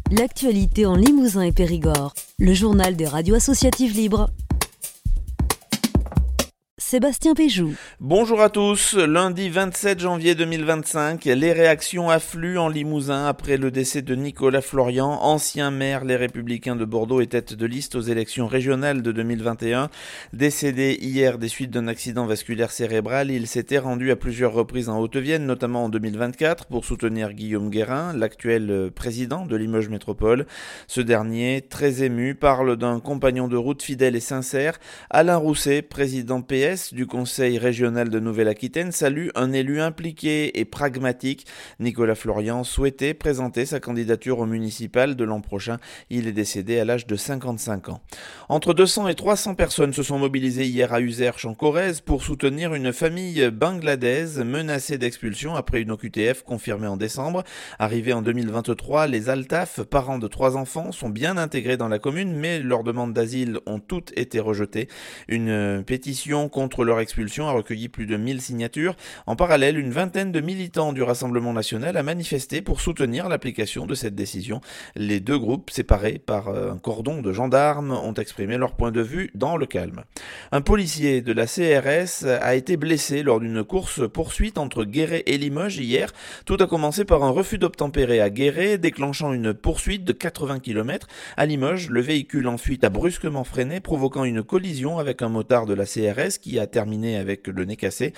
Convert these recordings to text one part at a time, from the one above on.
L'actualité en Limousin et Périgord. Le journal des radios associatives libres. Sébastien Péjou. Bonjour à tous. Lundi 27 janvier 2025, les réactions affluent en Limousin après le décès de Nicolas Florian, ancien maire Les Républicains de Bordeaux et tête de liste aux élections régionales de 2021. Décédé hier des suites d'un accident vasculaire cérébral, il s'était rendu à plusieurs reprises en Haute-Vienne, notamment en 2024, pour soutenir Guillaume Guérin, l'actuel président de Limoges Métropole. Ce dernier, très ému, parle d'un compagnon de route fidèle et sincère. Alain Rousset, président PS du Conseil régional de Nouvelle-Aquitaine, salue un élu impliqué et pragmatique. Nicolas Florian souhaitait présenter sa candidature au municipal de l'an prochain. Il est décédé à l'âge de 55 ans. Entre 200 et 300 personnes se sont mobilisées hier à Uzerche en Corrèze pour soutenir une famille bangladaise menacée d'expulsion après une OQTF confirmée en décembre. Arrivés en 2023, les Altaf, parents de 3 enfants, sont bien intégrés dans la commune, mais leurs demandes d'asile ont toutes été rejetées. Une pétition contre leur expulsion a recueilli plus de 1000 signatures. En parallèle, une vingtaine de militants du Rassemblement national a manifesté pour soutenir l'application de cette décision. Les deux groupes, séparés par un cordon de gendarmes, ont exprimé leur point de vue dans le calme. Un policier de la CRS a été blessé lors d'une course-poursuite entre Guéret et Limoges hier. Tout a commencé par un refus d'obtempérer à Guéret, déclenchant une poursuite de 80 km. À Limoges, le véhicule en fuite a brusquement freiné, provoquant une collision avec un motard de la CRS qui a terminé avec le nez cassé.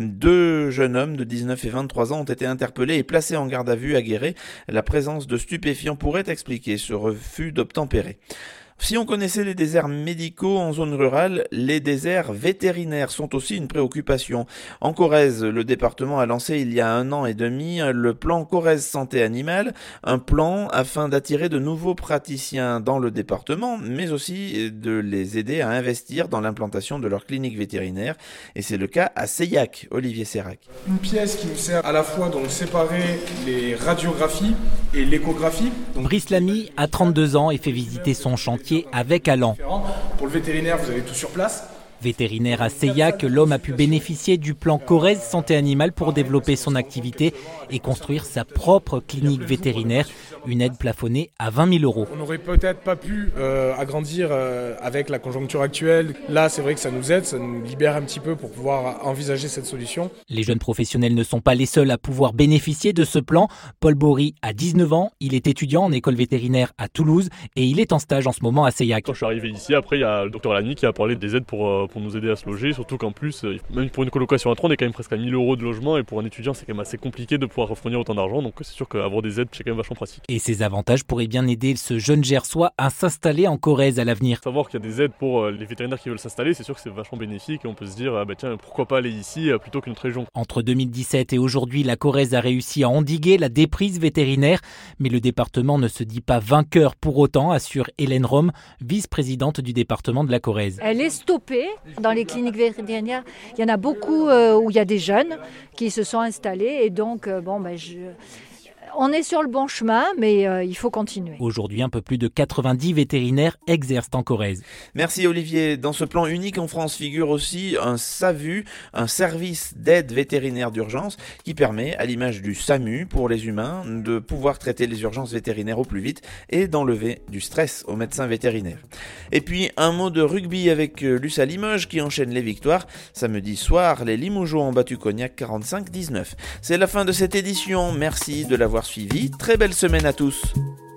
2 jeunes hommes de 19 et 23 ans ont été interpellés et placés en garde à vue à Guéret. La présence de stupéfiants pourrait expliquer ce refus d'obtempérer. Si on connaissait les déserts médicaux en zone rurale, les déserts vétérinaires sont aussi une préoccupation. En Corrèze, le département a lancé il y a 1 an et demi le plan Corrèze Santé Animale, un plan afin d'attirer de nouveaux praticiens dans le département, mais aussi de les aider à investir dans l'implantation de leur clinique vétérinaire. Et c'est le cas à Seillac, Olivier Serrac. Une pièce qui nous sert à la fois de séparer les radiographies et l'échographie. Brice Lamy a 32 ans et fait visiter son chantier avec Alain. Pour le vétérinaire, vous avez tout sur place. Vétérinaire à Seillac, l'homme a pu bénéficier du plan Corrèze Santé Animale pour développer son activité et construire sa propre clinique vétérinaire. Une aide plafonnée à 20 000 €. On n'aurait peut-être pas pu agrandir avec la conjoncture actuelle. Là, c'est vrai que ça nous aide, ça nous libère un petit peu pour pouvoir envisager cette solution. Les jeunes professionnels ne sont pas les seuls à pouvoir bénéficier de ce plan. Paul Bory a 19 ans, il est étudiant en école vétérinaire à Toulouse et il est en stage en ce moment à Seillac. Quand je suis arrivé ici, après il y a le docteur Lamy qui a parlé des aides pour nous aider à se loger, surtout qu'en plus, même pour une colocation à 3, on est quand même presque à 1 000 € de logement et pour un étudiant, c'est quand même assez compliqué de pouvoir fournir autant d'argent, donc c'est sûr qu'avoir des aides, c'est quand même vachement pratique. Et ces avantages pourraient bien aider ce jeune Gersois à s'installer en Corrèze à l'avenir. Savoir qu'il y a des aides pour les vétérinaires qui veulent s'installer, c'est sûr que c'est vachement bénéfique et on peut se dire, tiens, pourquoi pas aller ici plutôt qu'une autre région. Entre 2017 et aujourd'hui, la Corrèze a réussi à endiguer la déprise vétérinaire, mais le département ne se dit pas vainqueur pour autant, assure Hélène Rome, vice-présidente du département de la Corrèze. Elle est stoppée dans les cliniques vétérinaires. Il y en a beaucoup où il y a des jeunes qui se sont installés et donc on est sur le bon chemin, mais il faut continuer. Aujourd'hui, un peu plus de 90 vétérinaires exercent en Corrèze. Merci Olivier. Dans ce plan unique en France figure aussi un SAVU, un service d'aide vétérinaire d'urgence qui permet, à l'image du SAMU pour les humains, de pouvoir traiter les urgences vétérinaires au plus vite et d'enlever du stress aux médecins vétérinaires. Et puis un mot de rugby avec l'USA Limoges qui enchaîne les victoires. Samedi soir, les Limougeaux ont battu Cognac 45-19. C'est la fin de cette édition. Merci de l'avoir suivi. Très belle semaine à tous.